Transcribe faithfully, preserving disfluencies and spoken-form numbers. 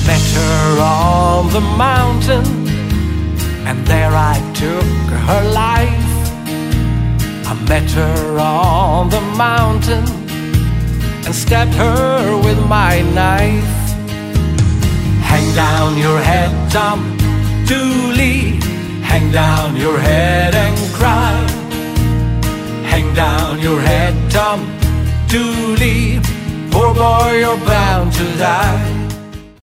Met her on the mountain, and there I took her life. I met her on the mountain and stabbed her with my knife. Hang down your head, Tom Dooley. Hang down your head and cry. Hang down your head, Tom Dooley. Poor boy, you're bound to die.